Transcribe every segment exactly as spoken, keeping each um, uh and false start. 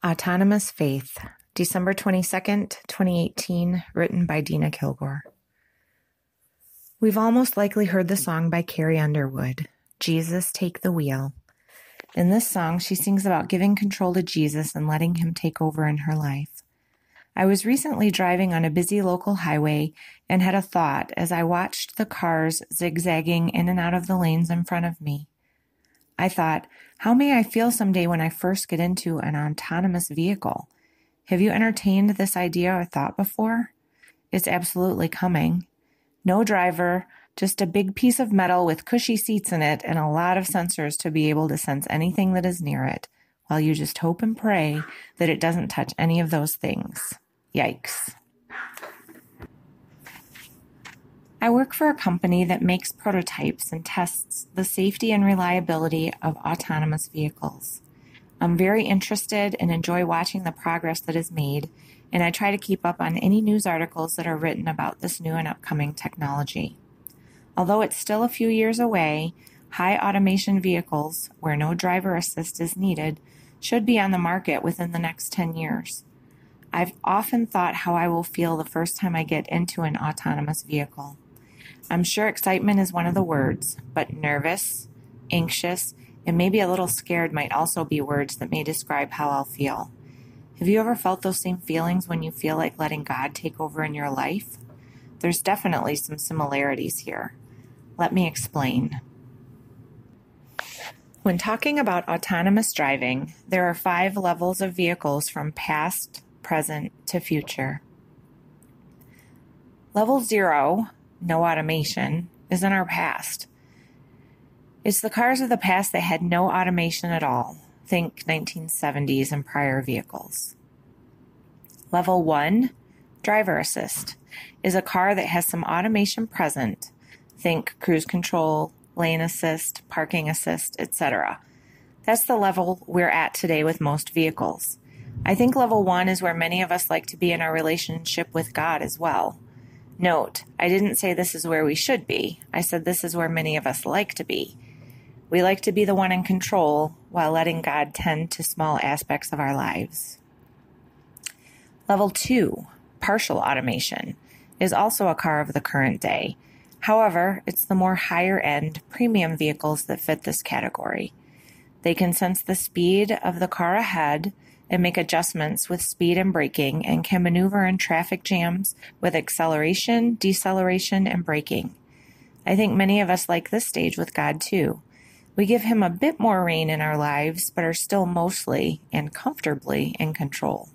Autonomous Faith, December twenty-second, twenty eighteen, written by Dina Kilgore. We've almost likely heard the song by Carrie Underwood, Jesus, Take the Wheel. In this song, she sings about giving control to Jesus and letting him take over in her life. I was recently driving on a busy local highway and had a thought as I watched the cars zigzagging in and out of the lanes in front of me. I thought, how may I feel someday when I first get into an autonomous vehicle? Have you entertained this idea or thought before? It's absolutely coming. No driver, just a big piece of metal with cushy seats in it and a lot of sensors to be able to sense anything that is near it, while you just hope and pray that it doesn't touch any of those things. Yikes. I work for a company that makes prototypes and tests the safety and reliability of autonomous vehicles. I'm very interested and enjoy watching the progress that is made, and I try to keep up on any news articles that are written about this new and upcoming technology. Although it's still a few years away, high automation vehicles, where no driver assist is needed, should be on the market within the next ten years. I've often thought how I will feel the first time I get into an autonomous vehicle. I'm sure excitement is one of the words, but nervous, anxious, and maybe a little scared might also be words that may describe how I'll feel. Have you ever felt those same feelings when you feel like letting God take over in your life? There's definitely some similarities here. Let me explain. When talking about autonomous driving, there are five levels of vehicles from past, present, to future. Level zero, no automation, is in our past. It's the cars of the past that had no automation at all. Think nineteen seventies and prior vehicles. Level one, driver assist, is a car that has some automation present. Think cruise control, lane assist, parking assist, et cetera. That's the level we're at today with most vehicles. I think level one is where many of us like to be in our relationship with God as well. Note, I didn't say this is where we should be. I said this is where many of us like to be. We like to be the one in control while letting God tend to small aspects of our lives. Level two, partial automation, is also a car of the current day. However, it's the more higher-end premium vehicles that fit this category. They can sense the speed of the car ahead and make adjustments with speed and braking, and can maneuver in traffic jams with acceleration, deceleration, and braking. I think many of us like this stage with God too. We give him a bit more reign in our lives, but are still mostly and comfortably in control.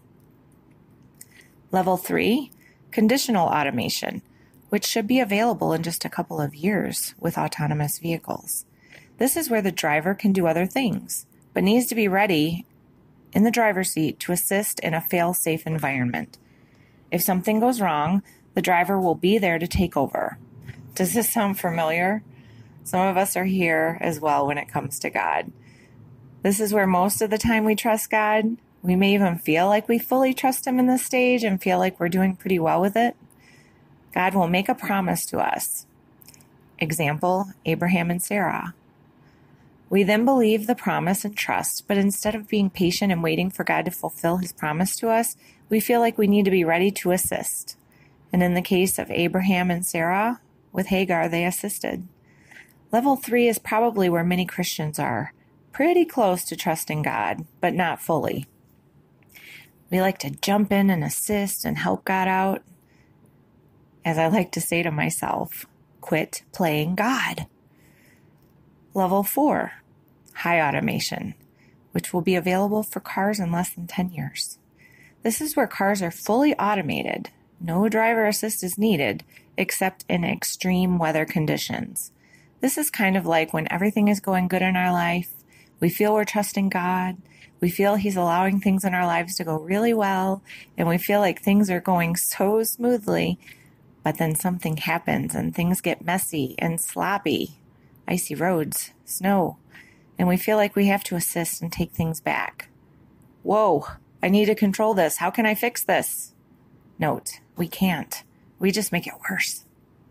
Level three, conditional automation, which should be available in just a couple of years with autonomous vehicles. This is where the driver can do other things, but needs to be ready in the driver's seat to assist in a fail-safe environment. If something goes wrong, the driver will be there to take over. Does this sound familiar? Some of us are here as well when it comes to God. This is where most of the time we trust God. We may even feel like we fully trust him in this stage and feel like we're doing pretty well with it. God will make a promise to us. Example, Abraham and Sarah. We then believe the promise and trust, but instead of being patient and waiting for God to fulfill his promise to us, we feel like we need to be ready to assist. And in the case of Abraham and Sarah, with Hagar, they assisted. Level three is probably where many Christians are, pretty close to trusting God, but not fully. We like to jump in and assist and help God out. As I like to say to myself, quit playing God. Level four, high automation, which will be available for cars in less than ten years. This is where cars are fully automated. No driver assist is needed, except in extreme weather conditions. This is kind of like when everything is going good in our life, we feel we're trusting God, we feel he's allowing things in our lives to go really well, and we feel like things are going so smoothly, but then something happens and things get messy and sloppy. Icy roads, snow, and we feel like we have to assist and take things back. Whoa, I need to control this. How can I fix this? Note, we can't. We just make it worse.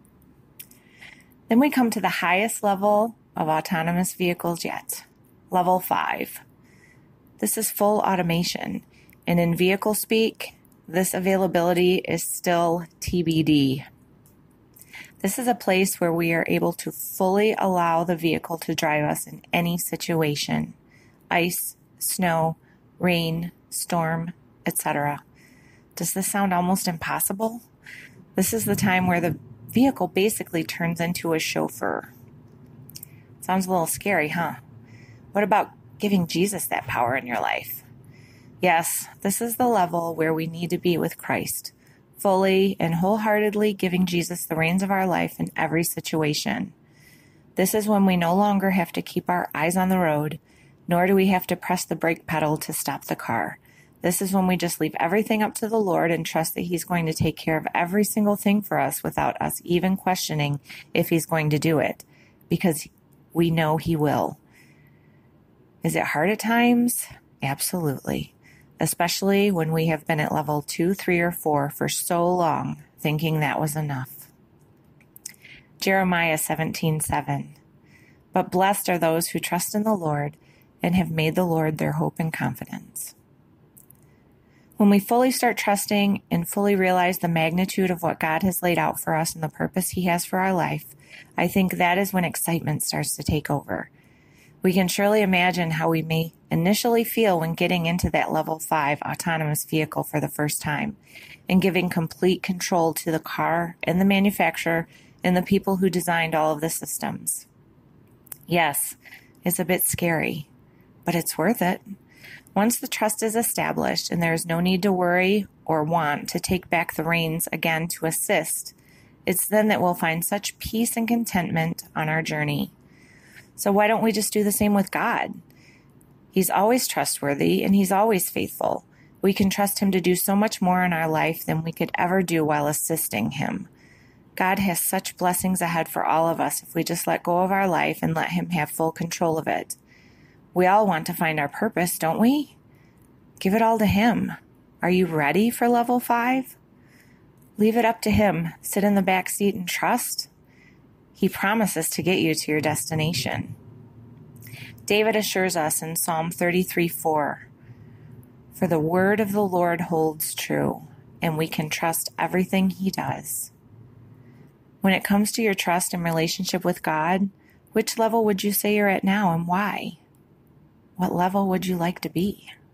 Then we come to the highest level of autonomous vehicles yet, level five. This is full automation. And in vehicle speak, this availability is still T B D. This is a place where we are able to fully allow the vehicle to drive us in any situation: ice, snow, rain, storm, et cetera. Does this sound almost impossible? This is the time where the vehicle basically turns into a chauffeur. Sounds a little scary, huh? What about giving Jesus that power in your life? Yes, this is the level where we need to be with Christ, fully and wholeheartedly giving Jesus the reins of our life in every situation. This is when we no longer have to keep our eyes on the road, nor do we have to press the brake pedal to stop the car. This is when we just leave everything up to the Lord and trust that He's going to take care of every single thing for us without us even questioning if He's going to do it, because we know He will. Is it hard at times? Absolutely. Especially when we have been at level two, three, or four for so long, thinking that was enough. Jeremiah seventeen seven. But blessed are those who trust in the Lord and have made the Lord their hope and confidence. When we fully start trusting and fully realize the magnitude of what God has laid out for us and the purpose He has for our life, I think that is when excitement starts to take over. We can surely imagine how we may initially feel when getting into that level five autonomous vehicle for the first time and giving complete control to the car and the manufacturer and the people who designed all of the systems. Yes, it's a bit scary, but it's worth it. Once the trust is established and there is no need to worry or want to take back the reins again to assist, it's then that we'll find such peace and contentment on our journey. So why don't we just do the same with God? He's always trustworthy and He's always faithful. We can trust Him to do so much more in our life than we could ever do while assisting Him. God has such blessings ahead for all of us if we just let go of our life and let Him have full control of it. We all want to find our purpose, don't we? Give it all to Him. Are you ready for level five? Leave it up to Him. Sit in the back seat and trust. He promises to get you to your destination. David assures us in Psalm thirty-three four, "For the word of the Lord holds true, and we can trust everything He does." When it comes to your trust and relationship with God, which level would you say you're at now and why? What level would you like to be?